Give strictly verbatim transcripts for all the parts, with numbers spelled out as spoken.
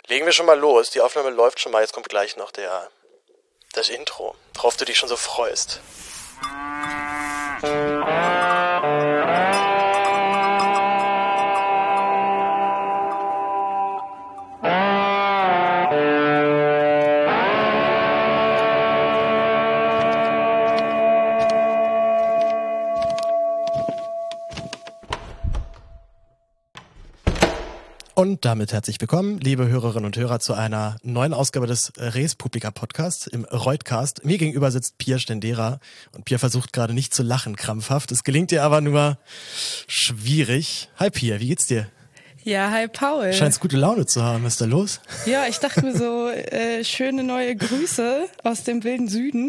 Legen wir schon mal los. Die Aufnahme läuft schon mal. Jetzt kommt gleich noch der das Intro, worauf du dich schon so freust. Und damit herzlich willkommen, liebe Hörerinnen und Hörer, zu einer neuen Ausgabe des Res Publica Podcasts im Reutcast. Mir gegenüber sitzt Pia Stendera und Pia versucht gerade nicht zu lachen, krampfhaft. Es gelingt ihr aber nur schwierig. Hi Pia, wie geht's dir? Ja, hi Paul. Scheinst gute Laune zu haben, was ist da los? Ja, ich dachte mir so, äh, schöne neue Grüße aus dem wilden Süden.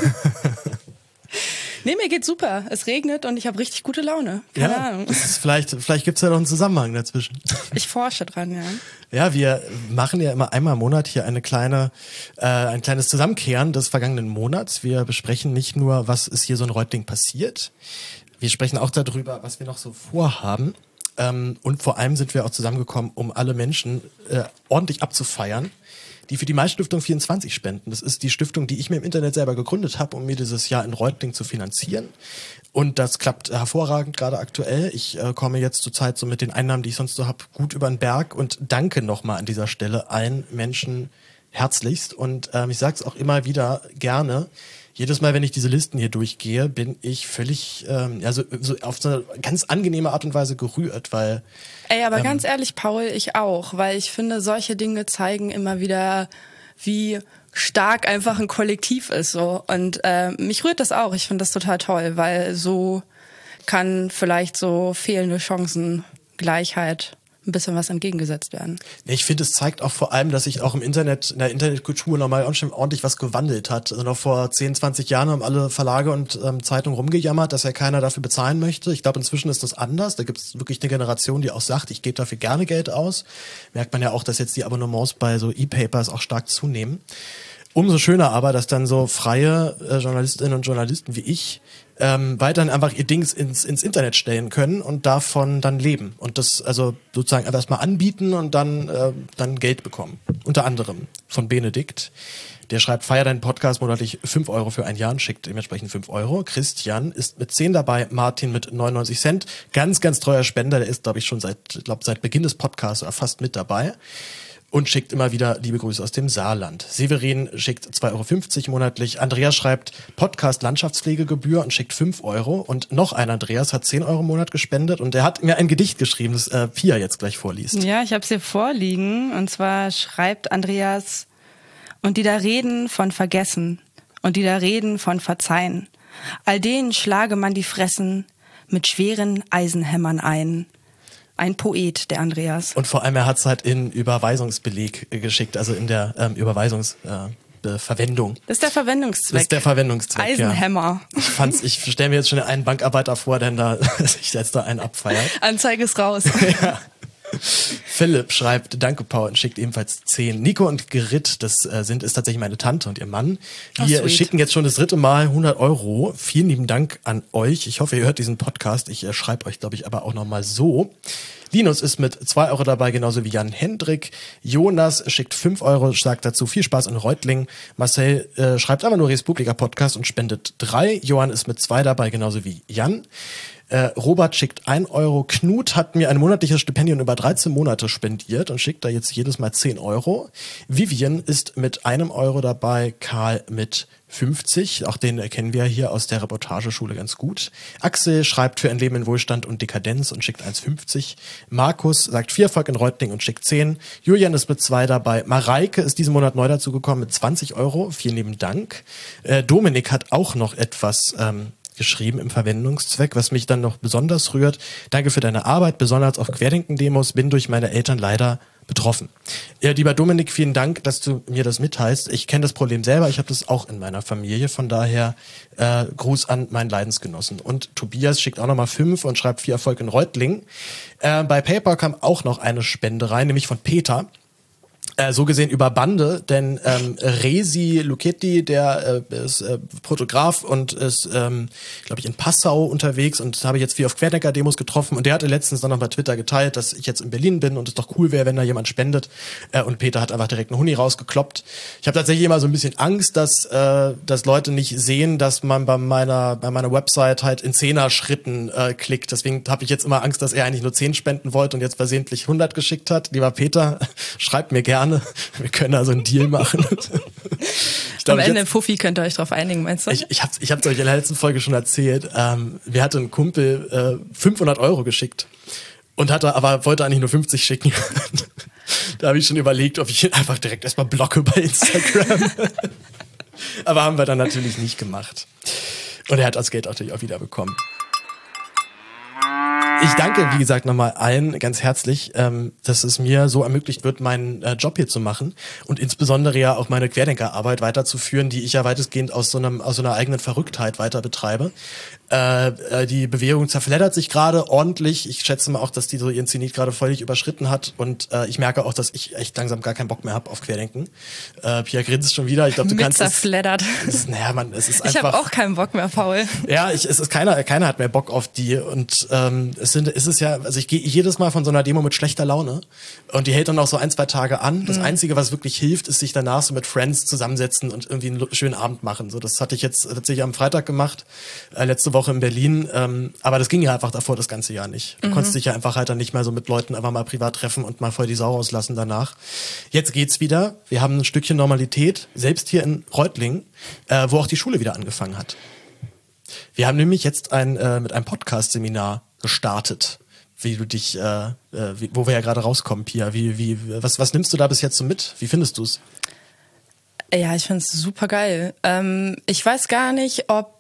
Nee, mir geht's super. Es regnet und ich habe richtig gute Laune. Keine ja, Ahnung. Das ist vielleicht, vielleicht gibt's ja noch einen Zusammenhang dazwischen. Ich forsche dran, ja. Ja, wir machen ja immer einmal im Monat hier eine kleine, äh, ein kleines Zusammenkehren des vergangenen Monats. Wir besprechen nicht nur, was ist hier so in Reutling passiert. Wir sprechen auch darüber, was wir noch so vorhaben. Ähm, und vor allem sind wir auch zusammengekommen, um alle Menschen äh, ordentlich abzufeiern, die für die Mai-Stiftung vierundzwanzig spenden. Das ist die Stiftung, die ich mir im Internet selber gegründet habe, um mir dieses Jahr in Reutling zu finanzieren. Und das klappt hervorragend gerade aktuell. Ich äh, komme jetzt zurzeit so mit den Einnahmen, die ich sonst so habe, gut über den Berg und danke nochmal an dieser Stelle allen Menschen herzlichst. Und ähm, ich sage es auch immer wieder gerne, jedes Mal, wenn ich diese Listen hier durchgehe, bin ich völlig, ähm, ja, so, so auf so eine ganz angenehme Art und Weise gerührt, weil... Ey, aber ähm, ganz ehrlich, Paul, ich auch, weil ich finde, solche Dinge zeigen immer wieder, wie stark einfach ein Kollektiv ist, so. Und äh, mich rührt das auch. Ich finde das total toll, weil so kann vielleicht so fehlende Chancengleichheit ein bisschen was entgegengesetzt werden. Ich finde, es zeigt auch vor allem, dass sich auch im Internet, in der Internetkultur nochmal ordentlich was gewandelt hat. Also noch vor zehn, zwanzig Jahren haben alle Verlage und ähm, Zeitungen rumgejammert, dass ja keiner dafür bezahlen möchte. Ich glaube, inzwischen ist das anders. Da gibt es wirklich eine Generation, die auch sagt, ich gebe dafür gerne Geld aus. Merkt man ja auch, dass jetzt die Abonnements bei so E-Papers auch stark zunehmen. Umso schöner aber, dass dann so freie äh, Journalistinnen und Journalisten wie ich ähm, weiterhin einfach ihr Dings ins, ins Internet stellen können und davon dann leben. Und das also sozusagen einfach erstmal anbieten und dann, äh, dann Geld bekommen. Unter anderem von Benedikt. Der schreibt, feier deinen Podcast monatlich fünf Euro für ein Jahr und schickt dementsprechend fünf Euro. Christian ist mit zehn dabei, Martin mit neunundneunzig Cent. Ganz, ganz treuer Spender. Der ist, glaube ich, schon seit, glaub, seit Beginn des Podcasts oder fast mit dabei. Und schickt immer wieder liebe Grüße aus dem Saarland. Severin schickt zwei Euro fünfzig monatlich. Andreas schreibt Podcast Landschaftspflegegebühr und schickt fünf Euro. Und noch ein Andreas hat zehn Euro im Monat gespendet. Und der hat mir ein Gedicht geschrieben, das äh, Pia jetzt gleich vorliest. Ja, ich habe es hier vorliegen. Und zwar schreibt Andreas, und die da reden von Vergessen und die da reden von Verzeihen. All denen schlage man die Fressen mit schweren Eisenhämmern ein. Ein Poet, der Andreas. Und vor allem, er hat es halt in Überweisungsbeleg geschickt, also in der ähm, Überweisungsverwendung. Äh, das ist der Verwendungszweck. Das ist der Verwendungszweck, Eisenhammer. Ja. Ich fand's, ich stelle mir jetzt schon einen Bankarbeiter vor, der da sich jetzt da einen abfeiert. Anzeige ist raus. Ja. Philipp schreibt, danke Paul, und schickt ebenfalls zehn. Nico und Gerrit, das äh, sind, ist tatsächlich meine Tante und ihr Mann. Wir oh, schicken jetzt schon das dritte Mal hundert Euro. Vielen lieben Dank an euch. Ich hoffe, ihr hört diesen Podcast. Ich äh, schreibe euch, glaube ich, aber auch nochmal so. Linus ist mit zwei Euro dabei, genauso wie Jan Hendrik. Jonas schickt fünf Euro, sagt dazu viel Spaß in Reutling. Marcel äh, schreibt aber nur Res Publica Podcast und spendet drei. Johann ist mit zwei dabei, genauso wie Jan. Äh, Robert schickt ein Euro. Knut hat mir ein monatliches Stipendium über dreizehn Monate spendiert und schickt da jetzt jedes Mal zehn Euro. Vivian ist mit einem Euro dabei. Karl mit fünfzig. Auch den erkennen wir hier aus der Reportageschule ganz gut. Axel schreibt für ein Leben in Wohlstand und Dekadenz und schickt eins fünfzig. Markus sagt viel Erfolg in Reutling und schickt zehn. Julian ist mit zwei dabei. Mareike ist diesen Monat neu dazugekommen mit zwanzig Euro. Vielen lieben Dank. Äh, Dominik hat auch noch etwas ähm, geschrieben im Verwendungszweck, was mich dann noch besonders rührt. Danke für deine Arbeit, besonders auf Querdenken-Demos, bin durch meine Eltern leider betroffen. Ja, lieber Dominik, vielen Dank, dass du mir das mitteilst. Ich kenne das Problem selber, ich habe das auch in meiner Familie, von daher äh, Gruß an meinen Leidensgenossen. Und Tobias schickt auch nochmal fünf und schreibt viel Erfolg in Reutling. Äh, bei PayPal kam auch noch eine Spende rein, nämlich von Peter. Äh, so gesehen über Bande, denn ähm, Resi Lucchetti, der äh, ist äh, Fotograf und ist, ähm, glaube ich, in Passau unterwegs und habe jetzt viel auf Querdenker-Demos getroffen und der hatte letztens dann noch bei Twitter geteilt, dass ich jetzt in Berlin bin und es doch cool wäre, wenn da jemand spendet äh, und Peter hat einfach direkt einen Huni rausgekloppt. Ich habe tatsächlich immer so ein bisschen Angst, dass äh, dass Leute nicht sehen, dass man bei meiner bei meiner Website halt in Zehner-Schritten äh, klickt. Deswegen habe ich jetzt immer Angst, dass er eigentlich nur zehn spenden wollte und jetzt versehentlich hundert geschickt hat. Lieber Peter, schreibt mir gerne. Wir können also einen Deal machen. Ich glaub, Am Ende, jetzt, Fuffi, könnt ihr euch drauf einigen, meinst du? Ich, ich habe ich hab's euch in der letzten Folge schon erzählt. Ähm, mir hatte ein Kumpel äh, fünfhundert Euro geschickt und hatte aber wollte eigentlich nur fünfzig schicken. Da habe ich schon überlegt, ob ich ihn einfach direkt erstmal blocke bei Instagram. Aber haben wir dann natürlich nicht gemacht. Und er hat das Geld natürlich auch wieder bekommen. Ich danke, wie gesagt, nochmal allen ganz herzlich, ähm, dass es mir so ermöglicht wird, meinen äh, Job hier zu machen und insbesondere ja auch meine Querdenkerarbeit weiterzuführen, die ich ja weitestgehend aus so einem aus so einer eigenen Verrücktheit weiter betreibe. Äh, äh, die Bewegung zerfleddert sich gerade ordentlich. Ich schätze mal auch, dass die so ihren Zenit gerade völlig überschritten hat und äh, ich merke auch, dass ich echt langsam gar keinen Bock mehr habe auf Querdenken. Äh, Pia grinst schon wieder. Ich glaube, du Mit kannst zerfleddert. Es, es, naja, man, es ist einfach. Ich habe auch keinen Bock mehr, Paul. Ja, ich, es ist keiner, keiner hat mehr Bock auf die und ähm, es sind, ist es ja, also ich gehe jedes Mal von so einer Demo mit schlechter Laune und die hält dann auch so ein, zwei Tage an. Das mhm. Einzige, was wirklich hilft, ist sich danach so mit Friends zusammensetzen und irgendwie einen schönen Abend machen. So, das hatte ich jetzt tatsächlich am Freitag gemacht, äh, letzte Woche in Berlin. Ähm, aber das ging ja einfach davor das ganze Jahr nicht. Du mhm. konntest dich ja einfach halt dann nicht mehr so mit Leuten einfach mal privat treffen und mal voll die Sau rauslassen danach. Jetzt geht's wieder. Wir haben ein Stückchen Normalität, selbst hier in Reutlingen, äh, wo auch die Schule wieder angefangen hat. Wir haben nämlich jetzt ein äh, mit einem Podcast-Seminar gestartet, wie du dich, äh, äh, wie, wo wir ja gerade rauskommen, Pia. Wie, wie, was, was nimmst du da bis jetzt so mit? Wie findest du es? Ja, ich finde es super geil. Ähm, ich weiß gar nicht, ob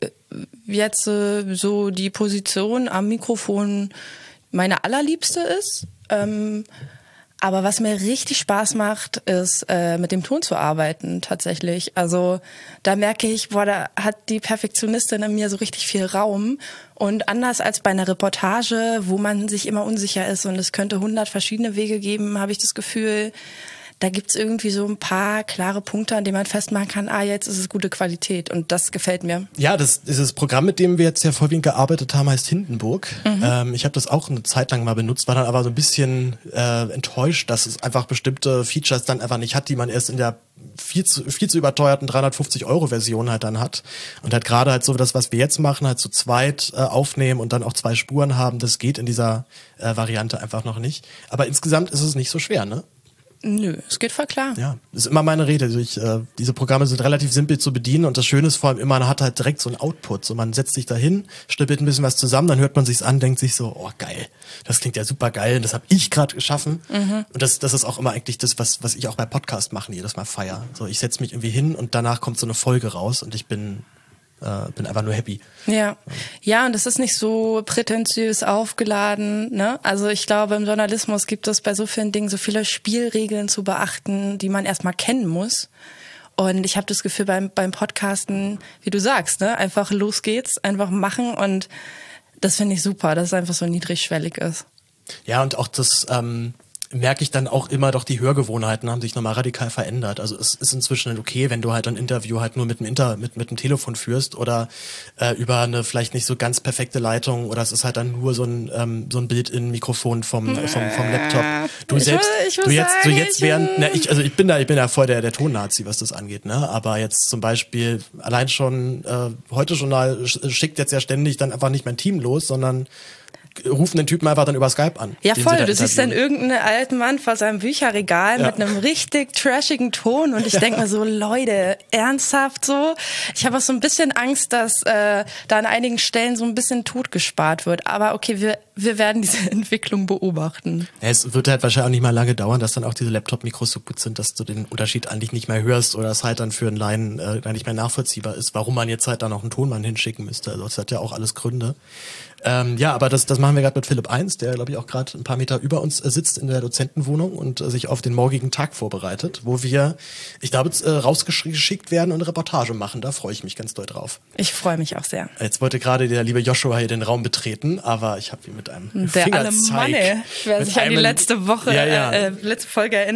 jetzt äh, so die Position am Mikrofon meine allerliebste ist. Ähm, aber was mir richtig Spaß macht, ist äh, mit dem Ton zu arbeiten tatsächlich. Also da merke ich, boah, da hat die Perfektionistin in mir so richtig viel Raum. Und anders als bei einer Reportage, wo man sich immer unsicher ist und es könnte hundert verschiedene Wege geben, habe ich das Gefühl, da gibt's irgendwie so ein paar klare Punkte, an denen man festmachen kann, ah, jetzt ist es gute Qualität und das gefällt mir. Ja, das dieses Programm, mit dem wir jetzt ja vorwiegend gearbeitet haben, heißt Hindenburg. Mhm. Ähm, ich habe das auch eine Zeit lang mal benutzt, war dann aber so ein bisschen äh, enttäuscht, dass es einfach bestimmte Features dann einfach nicht hat, die man erst in der viel zu, viel zu überteuerten dreihundertfünfzig Euro Version halt dann hat. Und halt gerade halt so das, was wir jetzt machen, halt zu zweit äh, aufnehmen und dann auch zwei Spuren haben, das geht in dieser äh, Variante einfach noch nicht. Aber insgesamt ist es nicht so schwer, ne? Nö, es geht voll klar. Ja, das ist immer meine Rede. Also ich, äh, diese Programme sind relativ simpel zu bedienen und das Schöne ist vor allem immer, man hat halt direkt so einen Output. So, man setzt sich da hin, schnippelt ein bisschen was zusammen, dann hört man sich's an, denkt sich so, oh geil, das klingt ja super geil, das habe ich gerade geschaffen. Mhm. Und das, das ist auch immer eigentlich das, was, was ich auch bei Podcast machen jedes Mal feier. So, ich setze mich irgendwie hin und danach kommt so eine Folge raus und ich bin äh, bin einfach nur happy. Ja, ja, und es ist nicht so prätentiös aufgeladen, ne? Also ich glaube, im Journalismus gibt es bei so vielen Dingen so viele Spielregeln zu beachten, die man erstmal kennen muss. Und ich habe das Gefühl beim beim Podcasten, wie du sagst, ne, einfach los geht's, einfach machen und das finde ich super, dass es einfach so niedrigschwellig ist. Ja, und auch das ähm merke ich dann auch immer, doch die Hörgewohnheiten haben sich nochmal radikal verändert. Also es ist inzwischen okay, wenn du halt ein Interview halt nur mit dem Inter mit mit dem Telefon führst oder äh, über eine vielleicht nicht so ganz perfekte Leitung oder es ist halt dann nur so ein ähm, so ein Bild in Mikrofon vom vom vom Laptop. Du ich selbst, will, ich will du jetzt sagen, du jetzt während, na ich also ich bin da ich bin ja voll der der Ton-Nazi, was das angeht, ne? Aber jetzt zum Beispiel allein schon äh, heute Journal schickt jetzt ja ständig dann einfach nicht mein Team los, sondern rufen den Typen einfach dann über Skype an. Ja voll, du siehst dann irgendeinen alten Mann vor seinem Bücherregal ja. mit einem richtig trashigen Ton und ich denke mir so, Leute, ernsthaft so? Ich habe auch so ein bisschen Angst, dass äh, da an einigen Stellen so ein bisschen tot gespart wird. Aber okay, wir, wir werden diese Entwicklung beobachten. Ja, es wird halt wahrscheinlich auch nicht mal lange dauern, dass dann auch diese Laptop-Mikros so gut sind, dass du den Unterschied eigentlich nicht mehr hörst oder es halt dann für einen Laien äh, nicht mehr nachvollziehbar ist, warum man jetzt halt dann auch einen Tonmann hinschicken müsste. Also das hat ja auch alles Gründe. Ähm, ja, aber das, das machen wir gerade mit Philipp eins, der, glaube ich, auch gerade ein paar Meter über uns äh, sitzt in der Dozentenwohnung und äh, sich auf den morgigen Tag vorbereitet, wo wir, ich glaube, äh, rausgeschickt werden und eine Reportage machen. Da freue ich mich ganz doll drauf. Ich freue mich auch sehr. Jetzt wollte gerade der liebe Joshua hier den Raum betreten, aber ich habe ihn mit einem der Fingerzeig. Manne, wer sich an die letzte Woche, ja, ja. Äh, letzte Folge erinnert.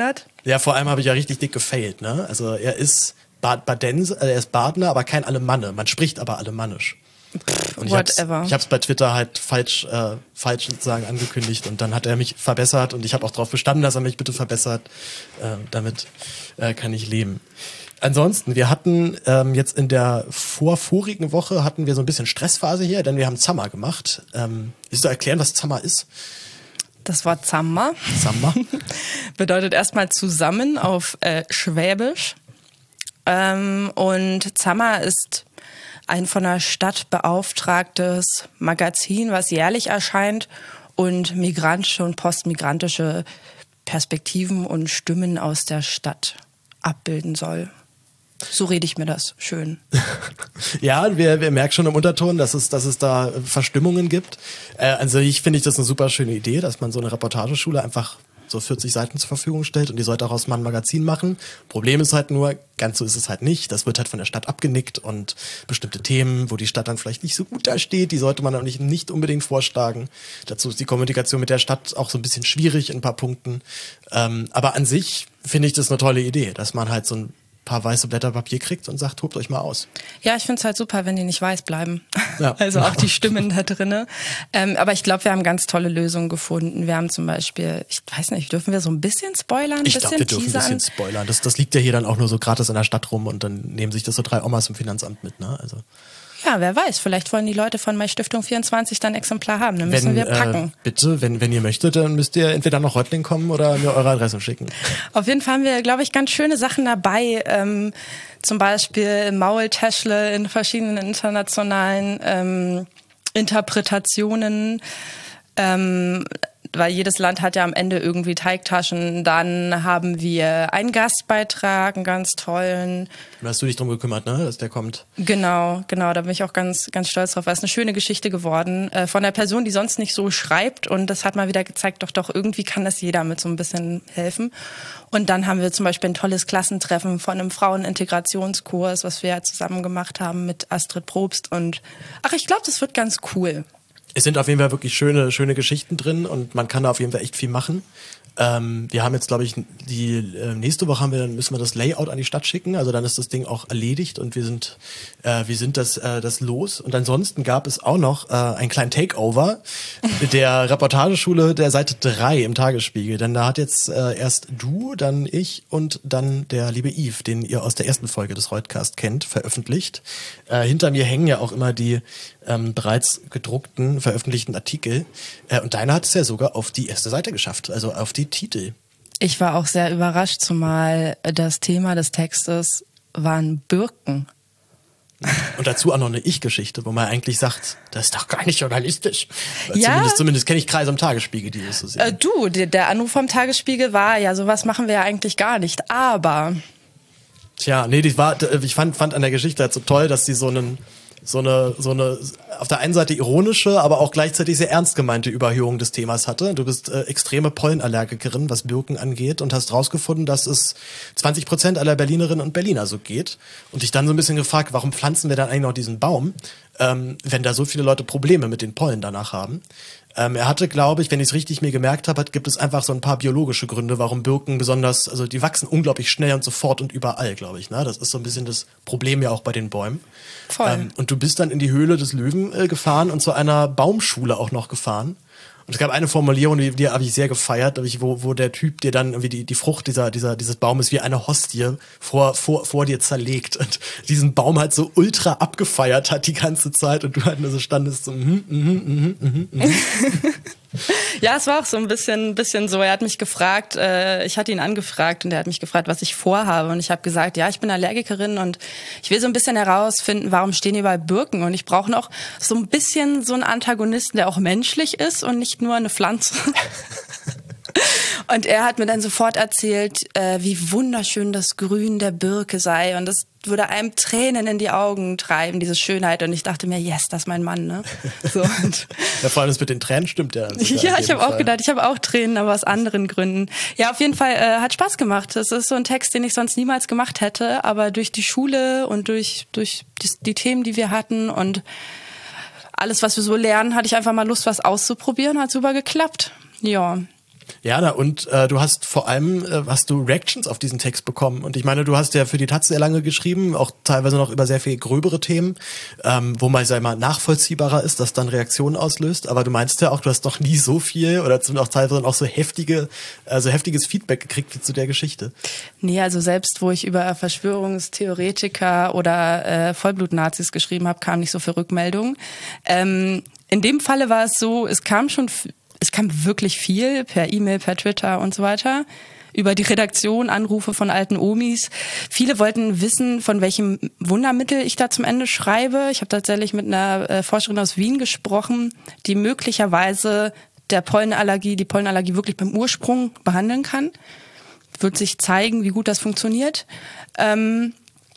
Ja, vor allem habe ich ja richtig dick gefailt, ne? Also er ist Bad Badense, äh, er ist Badner, aber kein Alemanne. Man spricht aber alemannisch. Und ich Whatever. hab's, ich hab's bei Twitter halt falsch, äh, falsch sozusagen angekündigt und dann hat er mich verbessert und ich habe auch darauf bestanden, dass er mich bitte verbessert. Äh, damit äh, kann ich leben. Ansonsten, wir hatten ähm, jetzt in der vorvorigen Woche hatten wir so ein bisschen Stressphase hier, denn wir haben Zammer gemacht. Ähm, willst du erklären, was Zammer ist? Das Wort Zammer. Zammer bedeutet erstmal zusammen auf äh, Schwäbisch. Ähm, und Zammer ist ein von der Stadt beauftragtes Magazin, was jährlich erscheint und migrantische und postmigrantische Perspektiven und Stimmen aus der Stadt abbilden soll. So rede ich mir das schön. Ja, wir, wir merken schon im Unterton, dass es, dass es da Verstimmungen gibt. Äh, also ich finde ich das eine super schöne Idee, dass man so eine Reportageschule einfach so vierzig Seiten zur Verfügung stellt und die sollte daraus mal ein Magazin machen. Problem ist halt nur, ganz so ist es halt nicht. Das wird halt von der Stadt abgenickt und bestimmte Themen, wo die Stadt dann vielleicht nicht so gut dasteht, die sollte man auch nicht, nicht unbedingt vorschlagen. Dazu ist die Kommunikation mit der Stadt auch so ein bisschen schwierig in ein paar Punkten. Ähm, aber an sich finde ich das eine tolle Idee, dass man halt so ein paar weiße Blätter Papier kriegt und sagt, tobt euch mal aus. Ja, ich finde es halt super, wenn die nicht weiß bleiben. Ja. Also auch die Stimmen da drinne. Ähm, aber ich glaube, wir haben ganz tolle Lösungen gefunden. Wir haben zum Beispiel, ich weiß nicht, dürfen wir so ein bisschen spoilern? Ein ich bisschen glaube, wir dürfen teasern? ein bisschen spoilern. Das, das liegt ja hier dann auch nur so gratis in der Stadt rum und dann nehmen sich das so drei Omas im Finanzamt mit, ne? Also. Ja, wer weiß, vielleicht wollen die Leute von My Stiftung vierundzwanzig dann ein Exemplar haben, dann müssen wenn, wir packen. Äh, bitte, wenn, wenn ihr möchtet, dann müsst ihr entweder nach Reutlingen kommen oder mir eure Adresse schicken. Auf jeden Fall haben wir, glaube ich, ganz schöne Sachen dabei, ähm, zum Beispiel Maultäschle in verschiedenen internationalen ähm, Interpretationen, ähm, weil jedes Land hat ja am Ende irgendwie Teigtaschen. Dann haben wir einen Gastbeitrag, einen ganz tollen. Da hast du dich drum gekümmert, ne, dass der kommt. Genau, genau, da bin ich auch ganz, ganz stolz drauf. Es ist eine schöne Geschichte geworden äh, von der Person, die sonst nicht so schreibt. Und das hat mal wieder gezeigt, doch, doch, irgendwie kann das jeder mit so ein bisschen helfen. Und dann haben wir zum Beispiel ein tolles Klassentreffen von einem Frauenintegrationskurs, was wir ja zusammen gemacht haben mit Astrid Probst. Und ach, ich glaube, das wird ganz cool. Es sind auf jeden Fall wirklich schöne, schöne Geschichten drin und man kann da auf jeden Fall echt viel machen. Ähm, wir haben jetzt, glaube ich, die äh, nächste Woche haben wir, dann müssen wir das Layout an die Stadt schicken. Also dann ist das Ding auch erledigt und wir sind, äh, wir sind das, äh, das los. Und ansonsten gab es auch noch äh, einen kleinen Takeover der Reportageschule der Seite drei im Tagesspiegel. Denn da hat jetzt äh, erst du, dann ich und dann der liebe Yves, den ihr aus der ersten Folge des Reutcast kennt, veröffentlicht. Äh, hinter mir hängen ja auch immer die ähm, bereits gedruckten, veröffentlichten Artikel. Äh, und deiner hat es ja sogar auf die erste Seite geschafft, also auf die Titel. Ich war auch sehr überrascht, zumal das Thema des Textes waren Birken. Und dazu auch noch eine Ich-Geschichte, wo man eigentlich sagt, das ist doch gar nicht journalistisch. Ja. Zumindest, zumindest kenne ich Kreise am Tagesspiegel, die das so sehen. Äh, du, der, der Anruf vom Tagesspiegel war, ja, sowas machen wir ja eigentlich gar nicht, aber... Tja, nee, die war, ich fand, fand an der Geschichte halt so toll, dass sie so einen, so eine, so eine, auf der einen Seite ironische, aber auch gleichzeitig sehr ernst gemeinte Überhöhung des Themas hatte. Du bist äh, extreme Pollenallergikerin, was Birken angeht, und hast rausgefunden, dass es zwanzig Prozent aller Berlinerinnen und Berliner so geht. Und dich dann so ein bisschen gefragt, warum pflanzen wir dann eigentlich noch diesen Baum, ähm, wenn da so viele Leute Probleme mit den Pollen danach haben. Ähm, er hatte, glaube ich, wenn ich es richtig mir gemerkt habe, gibt es einfach so ein paar biologische Gründe, warum Birken besonders, also die wachsen unglaublich schnell und sofort und überall, glaube ich. Ne? Das ist so ein bisschen das Problem ja auch bei den Bäumen. Voll. Ähm, und du bist dann in die Höhle des Löwen äh, gefahren und zu einer Baumschule auch noch gefahren. Und es gab eine Formulierung, die, die habe ich sehr gefeiert, wo, wo der Typ dir dann irgendwie die, die Frucht dieser, dieser, dieses Baumes wie eine Hostie vor, vor, vor dir zerlegt und diesen Baum halt so ultra abgefeiert hat die ganze Zeit und du halt nur so standest so, mhm, mhm, mhm, mhm, mhm. Ja, es war auch so ein bisschen, bisschen so. Er hat mich gefragt, äh, ich hatte ihn angefragt und er hat mich gefragt, was ich vorhabe. Und ich habe gesagt, ja, ich bin Allergikerin und ich will so ein bisschen herausfinden, warum stehen hier überall Birken. Und ich brauche noch so ein bisschen so einen Antagonisten, der auch menschlich ist und nicht nur eine Pflanze. Und er hat mir dann sofort erzählt, äh, wie wunderschön das Grün der Birke sei. Und das würde einem Tränen in die Augen treiben, diese Schönheit. Und ich dachte mir, yes, das ist mein Mann, ne? So, und ja, vor allem das mit den Tränen stimmt ja. Ja, ich habe auch gedacht, ich habe auch Tränen, aber aus anderen Gründen. Ja, auf jeden Fall äh, hat Spaß gemacht. Das ist so ein Text, den ich sonst niemals gemacht hätte. Aber durch die Schule und durch, durch die, die Themen, die wir hatten und alles, was wir so lernen, hatte ich einfach mal Lust, was auszuprobieren. Hat super geklappt. Ja. Ja, na, und äh, du hast vor allem äh, hast du Reactions auf diesen Text bekommen. Und ich meine, du hast ja für die Taz sehr lange geschrieben, auch teilweise noch über sehr viel gröbere Themen, ähm, wo man, sag ich mal, nachvollziehbarer ist, dass dann Reaktionen auslöst. Aber du meinst ja auch, du hast noch nie so viel oder auch teilweise auch so heftige, also heftiges Feedback gekriegt wie zu der Geschichte. Nee, also selbst wo ich über Verschwörungstheoretiker oder äh, Vollblut-Nazis geschrieben habe, kam nicht so viel Rückmeldung. Ähm, in dem Falle war es so, es kam schon, es kam wirklich viel per E-Mail, per Twitter und so weiter. Über die Redaktion, Anrufe von alten Omis. Viele wollten wissen, von welchem Wundermittel ich da zum Ende schreibe. Ich habe tatsächlich mit einer äh, Forscherin aus Wien gesprochen, die möglicherweise der Pollenallergie, die Pollenallergie wirklich beim Ursprung behandeln kann. Wird sich zeigen, wie gut das funktioniert. Ähm,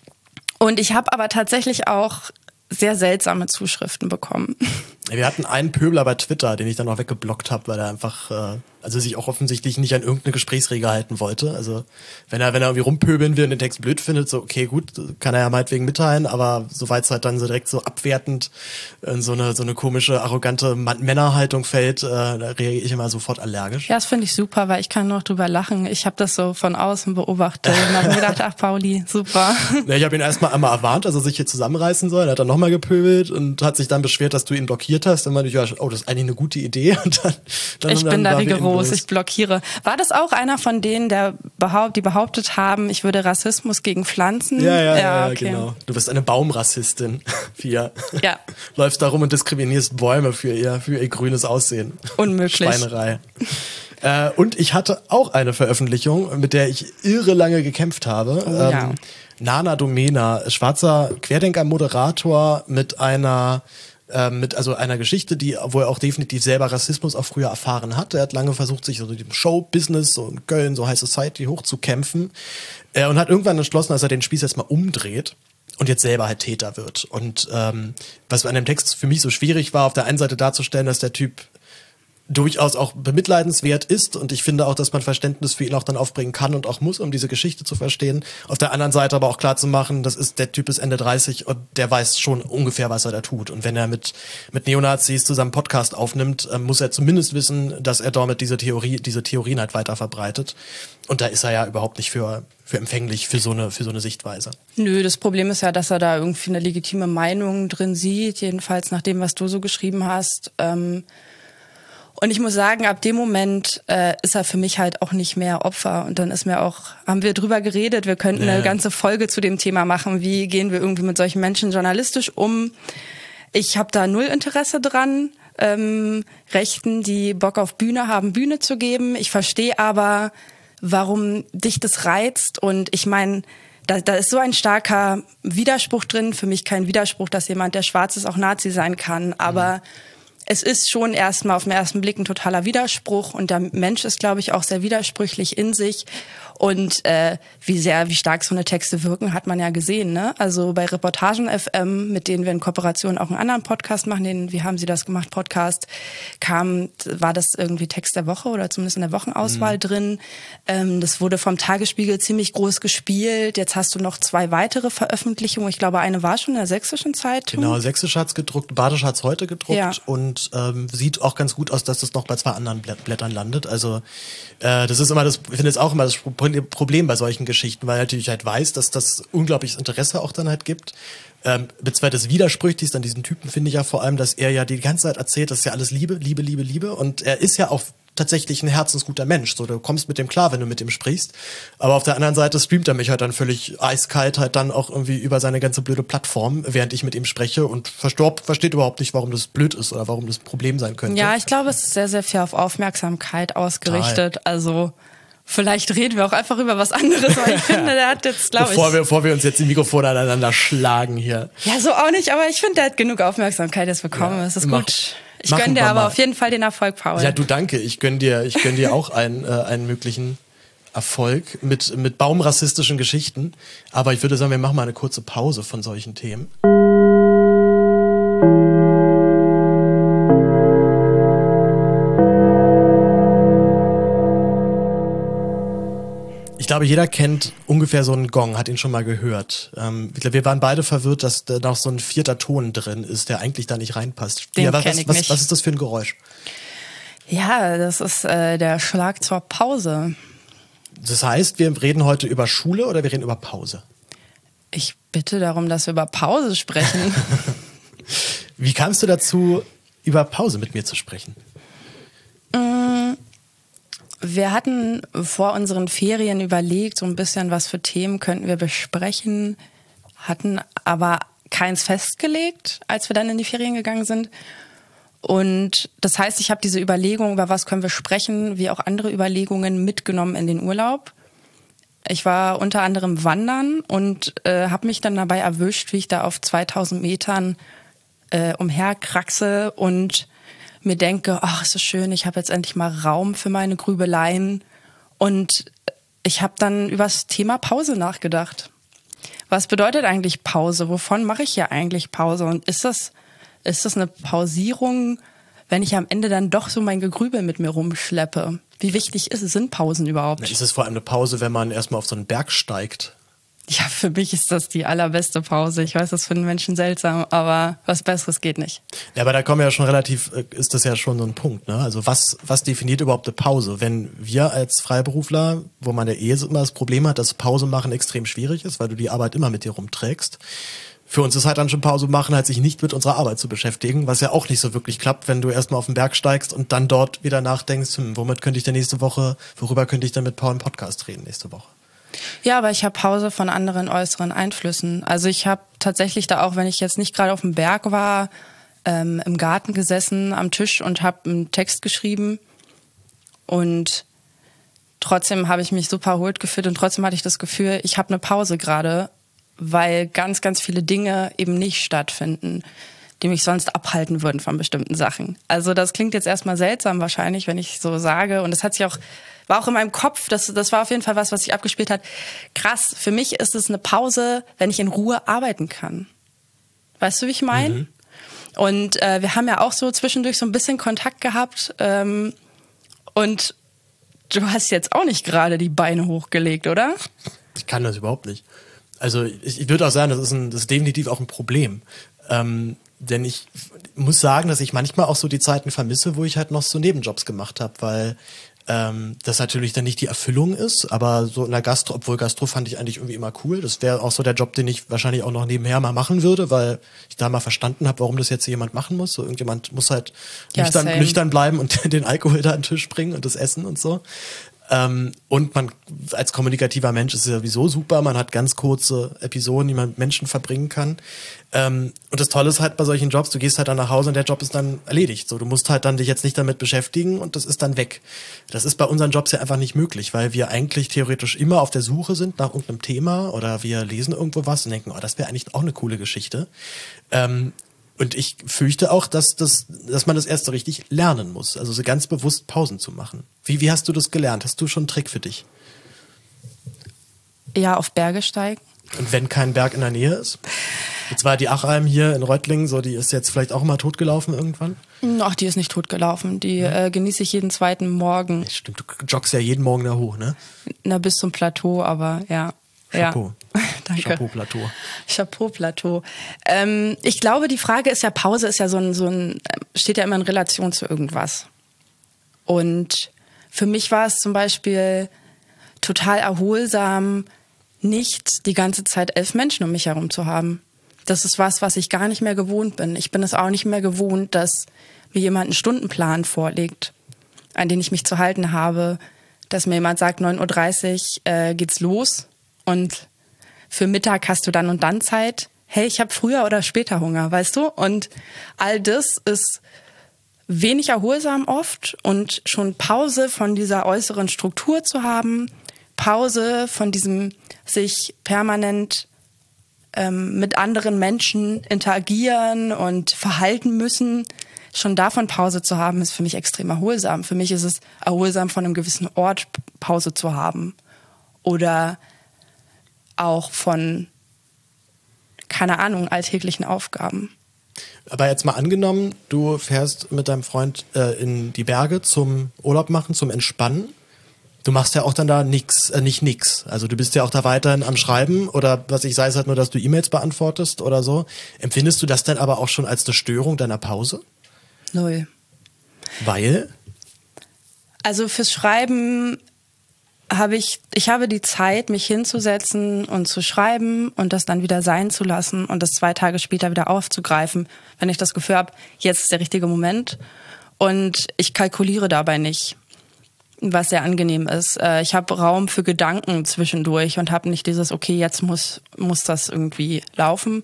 und ich habe aber tatsächlich auch sehr seltsame Zuschriften bekommen. Wir hatten einen Pöbler bei Twitter, den ich dann auch weggeblockt habe, weil er einfach, äh, also sich auch offensichtlich nicht an irgendeine Gesprächsregel halten wollte. Also wenn er, wenn er irgendwie rumpöbeln will und den Text blöd findet, so okay, gut, kann er ja meinetwegen mitteilen, aber soweit es halt dann so direkt so abwertend in so eine so eine komische, arrogante Männerhaltung fällt, äh, da reagiere ich immer sofort allergisch. Ja, das finde ich super, weil ich kann noch drüber lachen. Ich habe das so von außen beobachtet und habe mir gedacht, ach Pauli, super. Ja, ich habe ihn erstmal einmal erwarnt, dass er sich hier zusammenreißen soll. Er hat dann nochmal gepöbelt und hat sich dann beschwert, dass du ihn blockiert hast. Dann meinte ich, ja, oh, das ist eigentlich eine gute Idee. Und dann, dann, ich dann bin da rigoros, ich blockiere. War das auch einer von denen, der behaupt, die behauptet haben, ich würde Rassismus gegen Pflanzen? Ja, ja, ja, okay. Genau. Du bist eine Baumrassistin, Fia. Ja. Läufst da rum und diskriminierst Bäume für ihr, für ihr grünes Aussehen. Unmöglich. Schweinerei. äh, und ich hatte auch eine Veröffentlichung, mit der ich irre lange gekämpft habe. Oh, ähm, ja. Nana Domena, schwarzer Querdenker-Moderator mit einer mit also einer Geschichte, die, wo er auch definitiv selber Rassismus auch früher erfahren hat. Er hat lange versucht, sich so dem Show-Business, so in Köln, so High Society hochzukämpfen äh, und hat irgendwann entschlossen, dass er den Spieß jetzt mal umdreht und jetzt selber halt Täter wird. Und ähm, was an dem Text für mich so schwierig war, auf der einen Seite darzustellen, dass der Typ durchaus auch bemitleidenswert ist und ich finde auch, dass man Verständnis für ihn auch dann aufbringen kann und auch muss, um diese Geschichte zu verstehen. Auf der anderen Seite aber auch klar zu machen, das ist, der Typ ist Ende dreißig und der weiß schon ungefähr, was er da tut. Und wenn er mit mit Neonazis zusammen Podcast aufnimmt, äh, muss er zumindest wissen, dass er damit diese Theorie, diese Theorien halt weiter verbreitet. Und da ist er ja überhaupt nicht für für empfänglich für so eine für so eine Sichtweise. Nö, das Problem ist ja, dass er da irgendwie eine legitime Meinung drin sieht, jedenfalls nach dem, was du so geschrieben hast. Ähm Und ich muss sagen, ab dem Moment äh, ist er für mich halt auch nicht mehr Opfer. Und dann ist mir auch, haben wir drüber geredet, wir könnten ja. eine ganze Folge zu dem Thema machen, wie gehen wir irgendwie mit solchen Menschen journalistisch um. Ich habe da null Interesse dran, ähm, Rechten, die Bock auf Bühne haben, Bühne zu geben. Ich verstehe aber, warum dich das reizt. Und ich meine, da, da ist so ein starker Widerspruch drin. Für mich kein Widerspruch, dass jemand, der schwarz ist, auch Nazi sein kann. Aber mhm. es ist schon erstmal auf den ersten Blick ein totaler Widerspruch und der Mensch ist, glaube ich, auch sehr widersprüchlich in sich und äh, wie sehr, wie stark so eine Texte wirken, hat man ja gesehen, ne? Also bei Reportagen F M, mit denen wir in Kooperation auch einen anderen Podcast machen, den Wie haben Sie das gemacht Podcast, kam, war das irgendwie Text der Woche oder zumindest in der Wochenauswahl mhm. drin. Ähm, das wurde vom Tagesspiegel ziemlich groß gespielt. Jetzt hast du noch zwei weitere Veröffentlichungen. Ich glaube, eine war schon in der Sächsischen Zeitung. Genau, Sächsisch hat's gedruckt, Badisch hat's heute gedruckt ja. und ähm, sieht auch ganz gut aus, dass das noch bei zwei anderen Blättern landet. Also äh, das ist immer das, ich finde jetzt auch immer das Problem bei solchen Geschichten, weil natürlich halt weiß, dass das unglaubliches Interesse auch dann halt gibt. Ähm, beziehungsweise das Widersprüchlichste an diesen Typen finde ich ja vor allem, dass er ja die ganze Zeit erzählt, das ist ja alles Liebe, Liebe, Liebe, Liebe und er ist ja auch tatsächlich ein herzensguter Mensch. So, du kommst mit dem klar, wenn du mit ihm sprichst. Aber auf der anderen Seite streamt er mich halt dann völlig eiskalt halt dann auch irgendwie über seine ganze blöde Plattform, während ich mit ihm spreche und verstorb, versteht überhaupt nicht, warum das blöd ist oder warum das ein Problem sein könnte. Ja, ich glaube, es ist sehr, sehr viel auf Aufmerksamkeit ausgerichtet. Total. Also vielleicht reden wir auch einfach über was anderes, weil ich finde, der hat jetzt, glaube ich... Bevor wir, bevor wir uns jetzt die Mikrofone aneinander schlagen hier. Ja, so auch nicht, aber ich finde, der hat genug Aufmerksamkeit jetzt bekommen. Ja, das ist mach, gut. Ich gönne dir aber mal. Auf jeden Fall den Erfolg, Paul. Ja, du, danke. Ich gönne dir, ich gönne dir auch einen, äh, einen möglichen Erfolg mit, mit baumrassistischen Geschichten. Aber ich würde sagen, wir machen mal eine kurze Pause von solchen Themen. Ich glaube, jeder kennt ungefähr so einen Gong, hat ihn schon mal gehört. Ähm, ich glaube, wir waren beide verwirrt, dass da noch so ein vierter Ton drin ist, der eigentlich da nicht reinpasst. Den ja, was, kenn ich was, nicht. Was ist das für ein Geräusch? Ja, das ist äh, der Schlag zur Pause. Das heißt, wir reden heute über Schule oder wir reden über Pause? Ich bitte darum, dass wir über Pause sprechen. Wie kamst du dazu, über Pause mit mir zu sprechen? Wir hatten vor unseren Ferien überlegt, so ein bisschen, was für Themen könnten wir besprechen, hatten aber keins festgelegt, als wir dann in die Ferien gegangen sind. Und das heißt, ich habe diese Überlegung, über was können wir sprechen, wie auch andere Überlegungen mitgenommen in den Urlaub. Ich war unter anderem wandern und äh, habe mich dann dabei erwischt, wie ich da auf zweitausend Metern äh, umherkraxe und mir denke, ach, ist das schön, ich habe jetzt endlich mal Raum für meine Grübeleien. Und ich habe dann über das Thema Pause nachgedacht. Was bedeutet eigentlich Pause? Wovon mache ich hier eigentlich Pause? Und ist das, ist das eine Pausierung, wenn ich am Ende dann doch so mein Gegrübel mit mir rumschleppe? Wie wichtig ist es, sind Pausen überhaupt? Ist es vor allem eine Pause, wenn man erstmal auf so einen Berg steigt? Ja, für mich ist das die allerbeste Pause. Ich weiß, das finden Menschen seltsam, aber was Besseres geht nicht. Ja, aber da kommen wir ja schon relativ, ist das ja schon so ein Punkt, ne? Also was, was definiert überhaupt eine Pause? Wenn wir als Freiberufler, wo man ja eh immer das Problem hat, dass Pause machen extrem schwierig ist, weil du die Arbeit immer mit dir rumträgst. Für uns ist halt dann schon Pause machen, halt sich nicht mit unserer Arbeit zu beschäftigen, was ja auch nicht so wirklich klappt, wenn du erstmal auf den Berg steigst und dann dort wieder nachdenkst, hm, womit könnte ich denn nächste Woche, worüber könnte ich denn mit Paul im Podcast reden nächste Woche? Ja, aber ich habe Pause von anderen äußeren Einflüssen. Also ich habe tatsächlich da auch, wenn ich jetzt nicht gerade auf dem Berg war, ähm, im Garten gesessen am Tisch und habe einen Text geschrieben. Und trotzdem habe ich mich super erholt gefühlt und trotzdem hatte ich das Gefühl, ich habe eine Pause gerade, weil ganz, ganz viele Dinge eben nicht stattfinden, die mich sonst abhalten würden von bestimmten Sachen. Also das klingt jetzt erstmal seltsam wahrscheinlich, wenn ich so sage. Und das hat sich auch, war auch in meinem Kopf, das, das war auf jeden Fall was, was sich abgespielt hat. Krass, für mich ist es eine Pause, wenn ich in Ruhe arbeiten kann. Weißt du, wie ich meine? Mhm. Und äh, wir haben ja auch so zwischendurch so ein bisschen Kontakt gehabt. Ähm, und du hast jetzt auch nicht gerade die Beine hochgelegt, oder? Ich kann das überhaupt nicht. Also ich, ich würde auch sagen, das ist, ein, das ist definitiv auch ein Problem. Ähm, denn ich muss sagen, dass ich manchmal auch so die Zeiten vermisse, wo ich halt noch so Nebenjobs gemacht habe, weil ähm, das natürlich dann nicht die Erfüllung ist, aber so in der Gastro, obwohl Gastro fand ich eigentlich irgendwie immer cool. Das wäre auch so der Job, den ich wahrscheinlich auch noch nebenher mal machen würde, weil ich da mal verstanden habe, warum das jetzt jemand machen muss. So irgendjemand muss halt ja, nüchtern, nüchtern bleiben und den Alkohol da an den Tisch bringen und das Essen und so. Ähm, und man als kommunikativer Mensch ist sowieso super, man hat ganz kurze Episoden, die man mit Menschen verbringen kann. Ähm, und das Tolle ist halt bei solchen Jobs, du gehst halt dann nach Hause und der Job ist dann erledigt. So, du musst halt dann dich jetzt nicht damit beschäftigen und das ist dann weg. Das ist bei unseren Jobs ja einfach nicht möglich, weil wir eigentlich theoretisch immer auf der Suche sind nach irgendeinem Thema oder wir lesen irgendwo was und denken, oh, das wäre eigentlich auch eine coole Geschichte. Ähm, Und ich fürchte auch, dass, das, dass man das erst so richtig lernen muss. Also so ganz bewusst Pausen zu machen. Wie, wie hast du das gelernt? Hast du schon einen Trick für dich? Ja, auf Berge steigen. Und wenn kein Berg in der Nähe ist? Jetzt war die Achalm hier in Reutlingen, so, die ist jetzt vielleicht auch mal totgelaufen irgendwann? Ach, die ist nicht totgelaufen. Die ja. äh, genieße ich jeden zweiten Morgen. Ja, stimmt, du joggst ja jeden Morgen da hoch, ne? Na, bis zum Plateau, aber ja. Chapeau. Ja. Danke. Chapeau-Plateau. Chapeau-Plateau. Ähm, ich glaube, die Frage ist ja, Pause ist ja so ein, so ein, steht ja immer in Relation zu irgendwas. Und für mich war es zum Beispiel total erholsam, nicht die ganze Zeit elf Menschen um mich herum zu haben. Das ist was, was ich gar nicht mehr gewohnt bin. Ich bin es auch nicht mehr gewohnt, dass mir jemand einen Stundenplan vorlegt, an den ich mich zu halten habe, dass mir jemand sagt, neun Uhr dreißig äh, geht's los und für Mittag hast du dann und dann Zeit. Hey, ich habe früher oder später Hunger, weißt du? Und all das ist wenig erholsam oft und schon Pause von dieser äußeren Struktur zu haben, Pause von diesem sich permanent ähm, mit anderen Menschen interagieren und verhalten müssen, schon davon Pause zu haben, ist für mich extrem erholsam. Für mich ist es erholsam, von einem gewissen Ort Pause zu haben. Oder auch von, keine Ahnung, alltäglichen Aufgaben. Aber jetzt mal angenommen, du fährst mit deinem Freund äh, in die Berge zum Urlaub machen, zum Entspannen. Du machst ja auch dann da nix, äh, nicht nix. Also du bist ja auch da weiterhin am Schreiben oder was ich sei es halt nur, dass du E-Mails beantwortest oder so. Empfindest du das dann aber auch schon als eine Störung deiner Pause? Null. Weil? Also fürs Schreiben habe ich, ich habe die Zeit, mich hinzusetzen und zu schreiben und das dann wieder sein zu lassen und das zwei Tage später wieder aufzugreifen, wenn ich das Gefühl habe, jetzt ist der richtige Moment. Und ich kalkuliere dabei nicht, was sehr angenehm ist. Ich habe Raum für Gedanken zwischendurch und habe nicht dieses, okay, jetzt muss, muss das irgendwie laufen.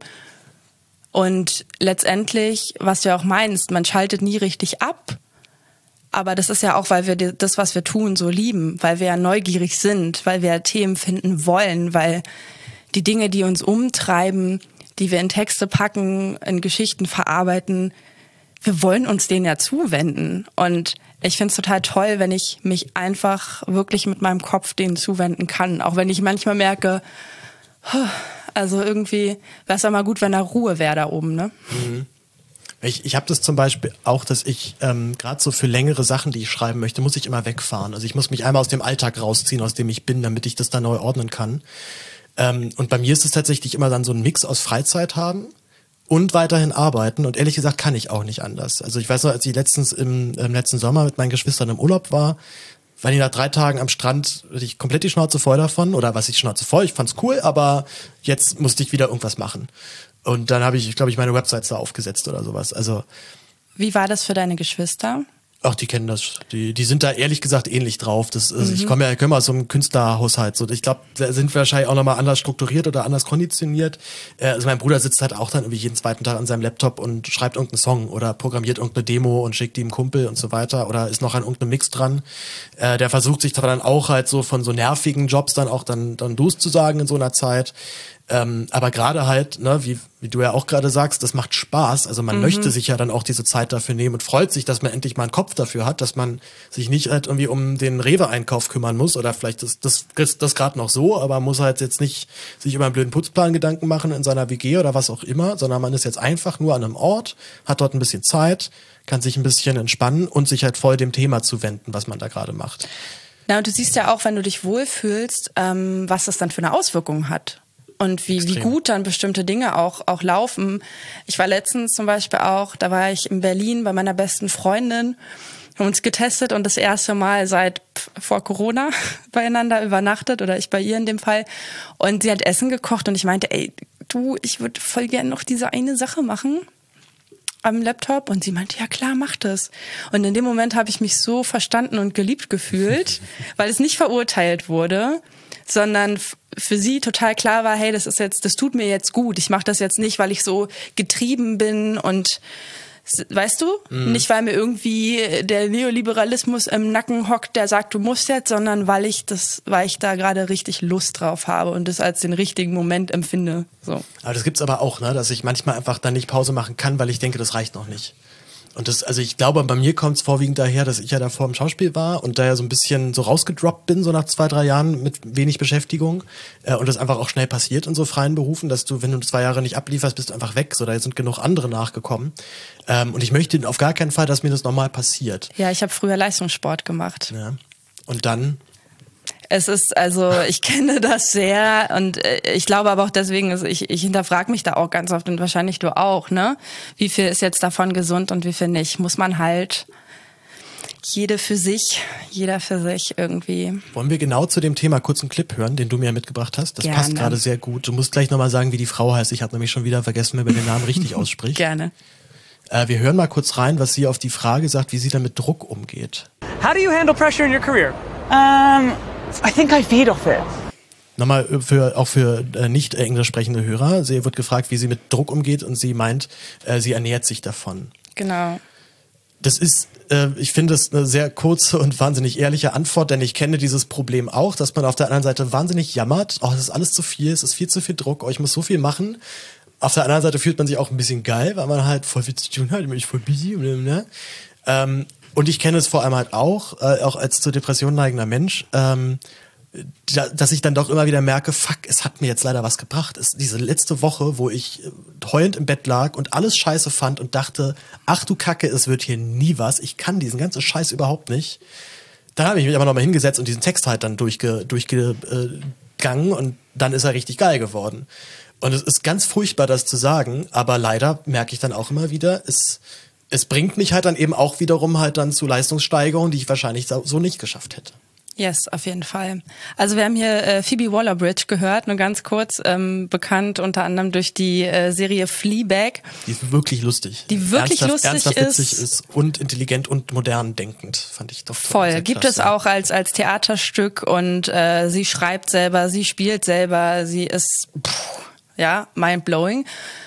Und letztendlich, was du ja auch meinst, man schaltet nie richtig ab. Aber das ist ja auch, weil wir das, was wir tun, so lieben, weil wir ja neugierig sind, weil wir Themen finden wollen, weil die Dinge, die uns umtreiben, die wir in Texte packen, in Geschichten verarbeiten, wir wollen uns denen ja zuwenden. Und ich finde es total toll, wenn ich mich einfach wirklich mit meinem Kopf denen zuwenden kann. Auch wenn ich manchmal merke, also irgendwie wäre es ja mal gut, wenn da Ruhe wäre da oben, ne? Mhm. Ich, ich habe das zum Beispiel auch, dass ich ähm, gerade so für längere Sachen, die ich schreiben möchte, muss ich immer wegfahren. Also ich muss mich einmal aus dem Alltag rausziehen, aus dem ich bin, damit ich das dann neu ordnen kann. Ähm, und bei mir ist es tatsächlich immer dann so ein Mix aus Freizeit haben und weiterhin arbeiten. Und ehrlich gesagt kann ich auch nicht anders. Also ich weiß noch, als ich letztens im, im letzten Sommer mit meinen Geschwistern im Urlaub war, war ich nach drei Tagen am Strand, hatte ich komplett die Schnauze voll davon. Oder was ich Schnauze voll, ich fand's cool, aber jetzt musste ich wieder irgendwas machen. Und dann habe ich, glaube ich, meine Websites da aufgesetzt oder sowas. Also wie war das für deine Geschwister? Ach, die kennen das. Die, die sind da ehrlich gesagt ähnlich drauf. Das, also mhm. Ich komme ja, ich komme aus so einem Künstlerhaushalt. So, ich glaube, da sind wir wahrscheinlich auch nochmal anders strukturiert oder anders konditioniert. Also mein Bruder sitzt halt auch dann irgendwie jeden zweiten Tag an seinem Laptop und schreibt irgendeinen Song oder programmiert irgendeine Demo und schickt die einem Kumpel und so weiter oder ist noch an irgendeinem Mix dran. Äh, der versucht sich dann auch halt so von so nervigen Jobs dann auch dann, dann Dus zu sagen in so einer Zeit. Ähm, aber gerade halt, ne, wie, wie du ja auch gerade sagst, das macht Spaß. Also man mhm. möchte sich ja dann auch diese Zeit dafür nehmen und freut sich, dass man endlich mal einen Kopf dafür hat, dass man sich nicht halt irgendwie um den Rewe-Einkauf kümmern muss oder vielleicht das, das, das, das gerade noch so, aber muss halt jetzt nicht sich über einen blöden Putzplan Gedanken machen in seiner W G oder was auch immer, sondern man ist jetzt einfach nur an einem Ort, hat dort ein bisschen Zeit, kann sich ein bisschen entspannen und sich halt voll dem Thema zuwenden, was man da gerade macht. Na, und du siehst ja auch, wenn du dich wohlfühlst, ähm, was das dann für eine Auswirkung hat. Und wie, wie gut dann bestimmte Dinge auch, auch laufen. Ich war letztens zum Beispiel auch, da war ich in Berlin bei meiner besten Freundin, haben uns getestet und das erste Mal seit vor Corona beieinander übernachtet oder ich bei ihr in dem Fall. Und sie hat Essen gekocht und ich meinte, ey, du, ich würde voll gerne noch diese eine Sache machen am Laptop. Und sie meinte, ja klar, mach das. Und in dem Moment habe ich mich so verstanden und geliebt gefühlt, weil es nicht verurteilt wurde, sondern für sie total klar war, hey, das ist jetzt, das tut mir jetzt gut. Ich mache das jetzt nicht, weil ich so getrieben bin und weißt du, mhm. nicht weil mir irgendwie der Neoliberalismus im Nacken hockt, der sagt, du musst jetzt, sondern weil ich das, weil ich da gerade richtig Lust drauf habe und das als den richtigen Moment empfinde. So. Aber das gibt's aber auch, ne, dass ich manchmal einfach dann nicht Pause machen kann, weil ich denke, das reicht noch nicht. Und das, also ich glaube, bei mir kommt es vorwiegend daher, dass ich ja davor im Schauspiel war und da ja so ein bisschen so rausgedroppt bin, so nach zwei, drei Jahren mit wenig Beschäftigung. Äh, und das einfach auch schnell passiert in so freien Berufen, dass du, wenn du zwei Jahre nicht ablieferst, bist du einfach weg. So, da sind genug andere nachgekommen. Ähm, und ich möchte auf gar keinen Fall, dass mir das nochmal passiert. Ja, ich habe früher Leistungssport gemacht. Ja. Und dann? Es ist, also ich kenne das sehr und ich glaube aber auch deswegen, also ich, ich hinterfrage mich da auch ganz oft und wahrscheinlich du auch, ne? Wie viel ist jetzt davon gesund und wie viel nicht? Muss man halt jede für sich, jeder für sich irgendwie. Wollen wir genau zu dem Thema kurz einen Clip hören, den du mir mitgebracht hast? Das Gerne. Passt gerade sehr gut. Du musst gleich nochmal sagen, wie die Frau heißt. Ich habe nämlich schon wieder vergessen, wer den Namen richtig ausspricht. Gerne. Äh, wir hören mal kurz rein, was sie auf die Frage sagt, wie sie dann mit Druck umgeht. How do you handle pressure in your career? Um I think I feed off it. Nochmal für, auch für äh, nicht englisch sprechende Hörer. Sie wird gefragt, wie sie mit Druck umgeht und sie meint, äh, sie ernährt sich davon. Genau. Das ist, äh, ich finde das eine sehr kurze und wahnsinnig ehrliche Antwort, denn ich kenne dieses Problem auch, dass man auf der anderen Seite wahnsinnig jammert. Oh, es ist alles zu viel, es ist viel zu viel Druck, oh, ich muss so viel machen. Auf der anderen Seite fühlt man sich auch ein bisschen geil, weil man halt voll viel zu tun hat, ich voll busy. Ne? Ähm, Und ich kenne es vor allem halt auch, äh, auch als zur Depression neigender Mensch, ähm, da, dass ich dann doch immer wieder merke, fuck, es hat mir jetzt leider was gebracht. Es, diese letzte Woche, wo ich heulend im Bett lag und alles scheiße fand und dachte, ach du Kacke, es wird hier nie was, ich kann diesen ganzen Scheiß überhaupt nicht. Dann habe ich mich aber nochmal hingesetzt und diesen Text halt dann durchge, durchgegangen und dann ist er richtig geil geworden. Und es ist ganz furchtbar, das zu sagen, aber leider merke ich dann auch immer wieder, es es bringt mich halt dann eben auch wiederum halt dann zu Leistungssteigerungen, die ich wahrscheinlich so nicht geschafft hätte. Yes, auf jeden Fall. Also wir haben hier äh, Phoebe Waller-Bridge gehört, nur ganz kurz, ähm, bekannt unter anderem durch die äh, Serie Fleabag. Die ist wirklich lustig. Die wirklich ernsthaft, lustig ernsthaft ist. witzig ist und intelligent und modern denkend, fand ich doch. Voll. Gibt klasse. Es auch als als Theaterstück und äh, sie schreibt selber, sie spielt selber, sie ist, pff, ja, mind-blowing.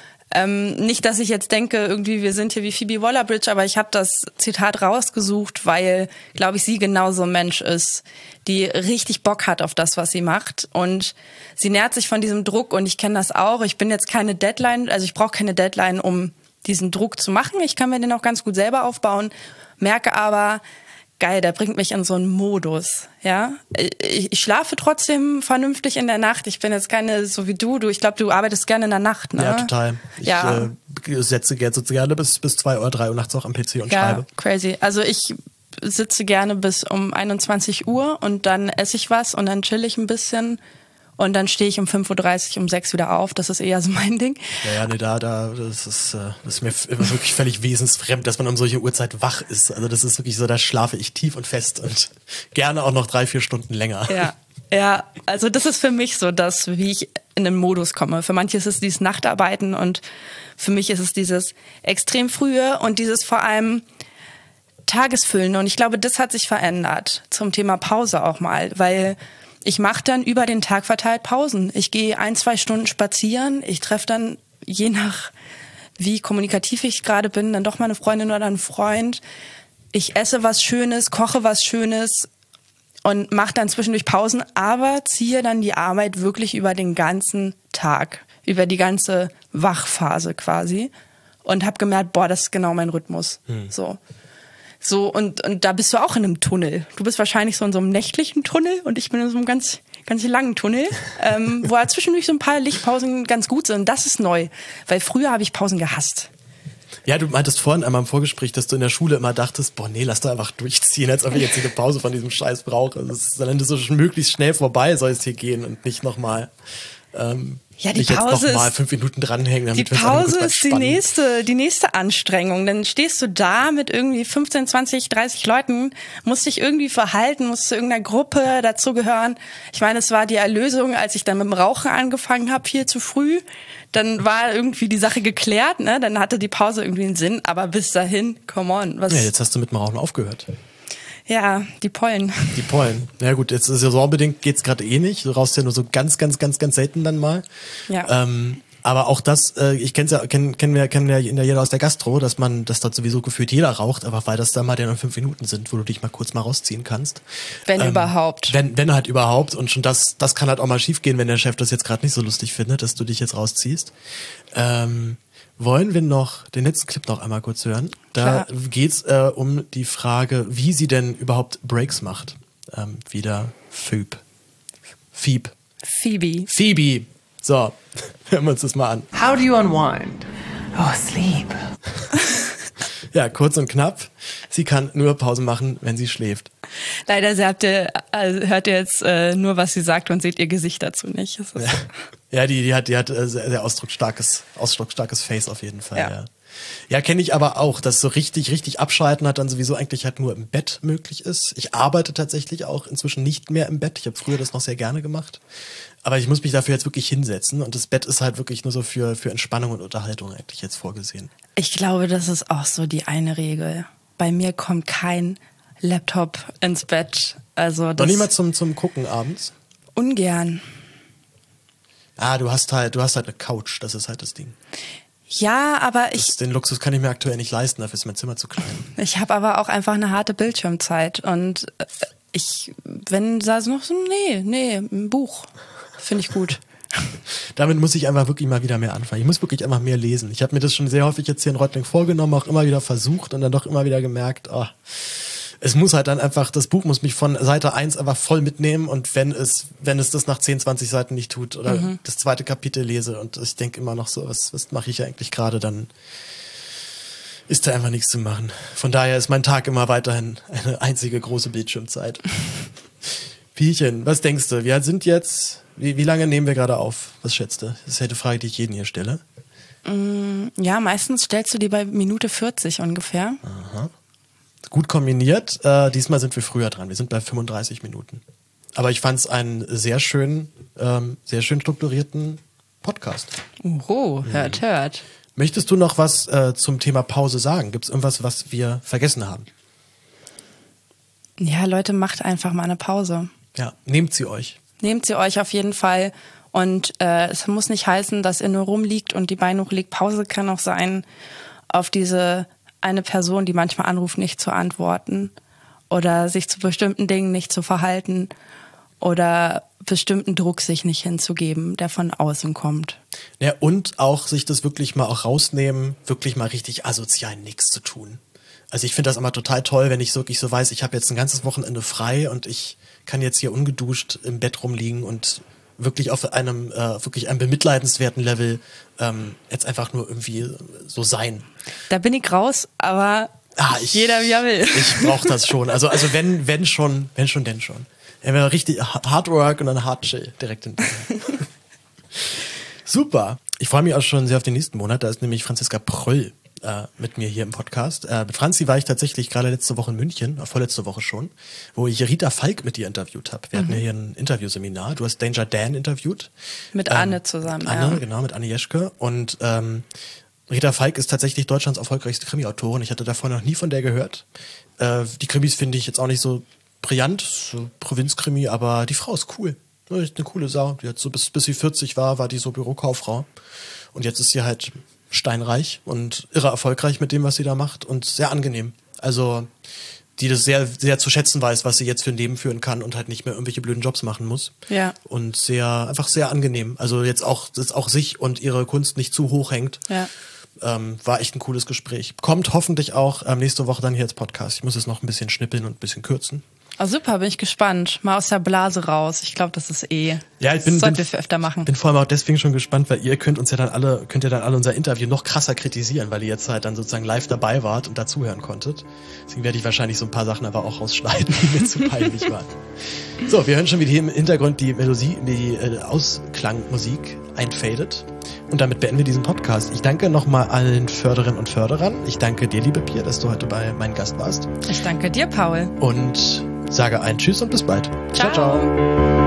Ähm, nicht, dass ich jetzt denke, irgendwie wir sind hier wie Phoebe Waller-Bridge, aber ich habe das Zitat rausgesucht, weil, glaube ich, sie genauso ein Mensch ist, die richtig Bock hat auf das, was sie macht. Und sie nährt sich von diesem Druck und ich kenne das auch. Ich bin jetzt keine Deadline, also ich brauche keine Deadline, um diesen Druck zu machen. Ich kann mir den auch ganz gut selber aufbauen, merke aber, geil, der bringt mich in so einen Modus, ja. Ich, ich schlafe trotzdem vernünftig in der Nacht. Ich bin jetzt keine, so wie du, du, ich glaube, du arbeitest gerne in der Nacht, ne? Ja, total. Ich ja. äh, setze jetzt gerne bis, bis zwei oder drei Uhr nachts auch am P C und ja, schreibe. Crazy. Also ich sitze gerne bis um einundzwanzig Uhr und dann esse ich was und dann chill ich ein bisschen. Und dann stehe ich um fünf Uhr dreißig, um sechs wieder auf. Das ist eher so mein Ding. Ja, ja, nee, da, da, das ist, das ist mir wirklich völlig wesensfremd, dass man um solche Uhrzeit wach ist. Also das ist wirklich so, da schlafe ich tief und fest und gerne auch noch drei, vier Stunden länger. Ja, ja, also das ist für mich so das, wie ich in den Modus komme. Für manche ist es dieses Nachtarbeiten und für mich ist es dieses extrem frühe und dieses vor allem Tagesfüllen. Und ich glaube, das hat sich verändert zum Thema Pause auch mal, weil ich mache dann über den Tag verteilt Pausen. Ich gehe ein, zwei Stunden spazieren. Ich treffe dann, je nach wie kommunikativ ich gerade bin, dann doch mal eine Freundin oder einen Freund. Ich esse was Schönes, koche was Schönes und mache dann zwischendurch Pausen, aber ziehe dann die Arbeit wirklich über den ganzen Tag, über die ganze Wachphase quasi und habe gemerkt, boah, das ist genau mein Rhythmus. Hm. So. So, und, und da bist du auch in einem Tunnel. Du bist wahrscheinlich so in so einem nächtlichen Tunnel und ich bin in so einem ganz, ganz langen Tunnel, ähm, wo halt zwischendurch so ein paar Lichtpausen ganz gut sind. Und das ist neu, weil früher habe ich Pausen gehasst. Ja, du meintest vorhin einmal im Vorgespräch, dass du in der Schule immer dachtest, boah, nee, lass doch einfach durchziehen, als ob ich jetzt hier eine Pause von diesem Scheiß brauche. Das ist dann so möglichst schnell vorbei soll es hier gehen und nicht nochmal ähm, ja, die nicht Pause jetzt noch mal ist, fünf Minuten dranhängen. Damit die Pause ist die nächste, die nächste Anstrengung. Dann stehst du da mit irgendwie fünfzehn, zwanzig, dreißig Leuten, musst dich irgendwie verhalten, musst zu irgendeiner Gruppe dazugehören. Ich meine, es war die Erlösung, als ich dann mit dem Rauchen angefangen habe, viel zu früh. Dann war irgendwie die Sache geklärt, ne? Dann hatte die Pause irgendwie einen Sinn. Aber bis dahin, come on. Was ja, jetzt hast du mit dem Rauchen aufgehört. Ja, die Pollen. Die Pollen. Ja gut, jetzt saisonbedingt geht's gerade eh nicht. Du rauchst ja nur so ganz, ganz, ganz, ganz selten dann mal. Ja. Ähm, aber auch das, äh, ich kenn's ja, kennen kennen wir, kennen wir ja jeder aus der Gastro, dass man, dass dort sowieso gefühlt jeder raucht, aber weil das dann mal nur fünf Minuten sind, wo du dich mal kurz mal rausziehen kannst. Wenn ähm, überhaupt. Wenn, wenn halt überhaupt. Und schon das, das kann halt auch mal schief gehen, wenn der Chef das jetzt gerade nicht so lustig findet, dass du dich jetzt rausziehst. Ähm, Wollen wir noch den letzten Clip noch einmal kurz hören? Da Klar. geht's äh, um die Frage, wie sie denn überhaupt Breaks macht. Ähm, wieder Phoebe. Phoebe. Phoebe. Phoebe. So, hören wir uns das mal an. How do you unwind? Oh, sleep. Ja, kurz und knapp. Sie kann nur Pause machen, wenn sie schläft. Leider habt ihr, also hört ihr jetzt äh, nur, was sie sagt und seht ihr Gesicht dazu nicht. Das ist ja, ja die, die hat, die hat äh, sehr, sehr ausdrucksstarkes, ausdrucksstarkes Face auf jeden Fall. Ja, ja. ja kenne ich aber auch, dass so richtig, richtig abschalten hat dann sowieso eigentlich halt nur im Bett möglich ist. Ich arbeite tatsächlich auch inzwischen nicht mehr im Bett. Ich habe früher das noch sehr gerne gemacht. Aber ich muss mich dafür jetzt wirklich hinsetzen und das Bett ist halt wirklich nur so für, für Entspannung und Unterhaltung eigentlich jetzt vorgesehen. Ich glaube, das ist auch so die eine Regel. Bei mir kommt kein Laptop ins Bett. Also das Noch nicht mal zum, zum Gucken abends? Ungern. Ah, du hast halt, du hast halt eine Couch, das ist halt das Ding. Ja, aber ich... Das, den Luxus kann ich mir aktuell nicht leisten, dafür ist mein Zimmer zu klein. Ich habe aber auch einfach eine harte Bildschirmzeit und ich, wenn da noch so, nee, nee, ein Buch, finde ich gut. Damit muss ich einfach wirklich mal wieder mehr anfangen. Ich muss wirklich einfach mehr lesen. Ich habe mir das schon sehr häufig jetzt hier in Reutling vorgenommen, auch immer wieder versucht und dann doch immer wieder gemerkt, oh, es muss halt dann einfach, das Buch muss mich von Seite eins einfach voll mitnehmen und wenn es, wenn es das nach zehn, zwanzig Seiten nicht tut oder mhm. das zweite Kapitel lese und ich denke immer noch so, was, was mache ich eigentlich gerade, dann ist da einfach nichts zu machen. Von daher ist mein Tag immer weiterhin eine einzige große Bildschirmzeit. Piechen, was denkst du? Wir sind jetzt, wie, wie lange nehmen wir gerade auf? Was schätzt du? Das ist halt eine Frage, die ich jeden hier stelle. Ja, meistens stellst du die bei Minute vierzig ungefähr. Aha. Gut kombiniert. Äh, diesmal sind wir früher dran. Wir sind bei fünfunddreißig Minuten. Aber ich fand es einen sehr schön, ähm, sehr schön strukturierten Podcast. Oho, hört, hört. Möchtest du noch was äh, zum Thema Pause sagen? Gibt es irgendwas, was wir vergessen haben? Ja, Leute, macht einfach mal eine Pause. Ja, nehmt sie euch. Nehmt sie euch auf jeden Fall. Und äh, es muss nicht heißen, dass ihr nur rumliegt und die Beine hochlegt. Pause kann auch sein, auf diese eine Person, die manchmal anruft, nicht zu antworten oder sich zu bestimmten Dingen nicht zu verhalten oder bestimmten Druck sich nicht hinzugeben, der von außen kommt. Ja, und auch sich das wirklich mal auch rausnehmen, wirklich mal richtig asozial nichts zu tun. Also ich finde das immer total toll, wenn ich wirklich so weiß, ich habe jetzt ein ganzes Wochenende frei und ich kann jetzt hier ungeduscht im Bett rumliegen und wirklich auf einem äh, wirklich einem bemitleidenswerten Level ähm, jetzt einfach nur irgendwie so sein. Da bin ich raus, aber ah, ich, jeder wie er will. Ich brauche das schon. Also also wenn wenn schon, wenn schon, denn schon. Ja, richtig Hard Work und dann Hard Chill direkt hinterher. Super. Ich freue mich auch schon sehr auf den nächsten Monat. Da ist nämlich Franziska Pröll äh, mit mir hier im Podcast. Äh, mit Franzi war ich tatsächlich gerade letzte Woche in München, äh, vorletzte Woche schon, wo ich Rita Falk mit ihr interviewt habe. Wir mhm. hatten ja hier ein Interviewseminar. Du hast Danger Dan interviewt. Mit ähm, Anne zusammen, Anne, ja. genau, mit Anne Jeschke. Und ähm, Rita Falk ist tatsächlich Deutschlands erfolgreichste Krimi-Autorin. Ich hatte davor noch nie von der gehört. Äh, die Krimis finde ich jetzt auch nicht so brillant, so Provinzkrimi, aber die Frau ist cool. Eine coole Sau. Die hat so bis, bis sie vierzig war, war die so Bürokauffrau. Und jetzt ist sie halt steinreich und irre erfolgreich mit dem, was sie da macht und sehr angenehm. Also, die das sehr, sehr zu schätzen weiß, was sie jetzt für ein Leben führen kann und halt nicht mehr irgendwelche blöden Jobs machen muss. Ja. Und sehr, einfach sehr angenehm. Also jetzt auch, dass auch sich und ihre Kunst nicht zu hoch hängt. Ja. Ähm, war echt ein cooles Gespräch. Kommt hoffentlich auch ähm, nächste Woche dann hier als Podcast. Ich muss es noch ein bisschen schnippeln und ein bisschen kürzen. Oh, super, bin ich gespannt. Mal aus der Blase raus. Ich glaube, das ist eh. Ja, ich bin, das sollten bin, wir öfter machen. bin vor allem auch deswegen schon gespannt, weil ihr könnt uns ja dann alle, könnt ihr dann alle unser Interview noch krasser kritisieren, weil ihr jetzt halt dann sozusagen live dabei wart und dazuhören konntet. Deswegen werde ich wahrscheinlich so ein paar Sachen aber auch rausschneiden, die mir zu peinlich waren. So, wir hören schon, wie hier im Hintergrund die Melodie, die äh, Ausklangmusik einfadet. Und damit beenden wir diesen Podcast. Ich danke nochmal allen Förderinnen und Förderern. Ich danke dir, liebe Pia, dass du heute bei meinem Gast warst. Ich danke dir, Paul. Und sage ein Tschüss und bis bald. Ciao, ciao. ciao.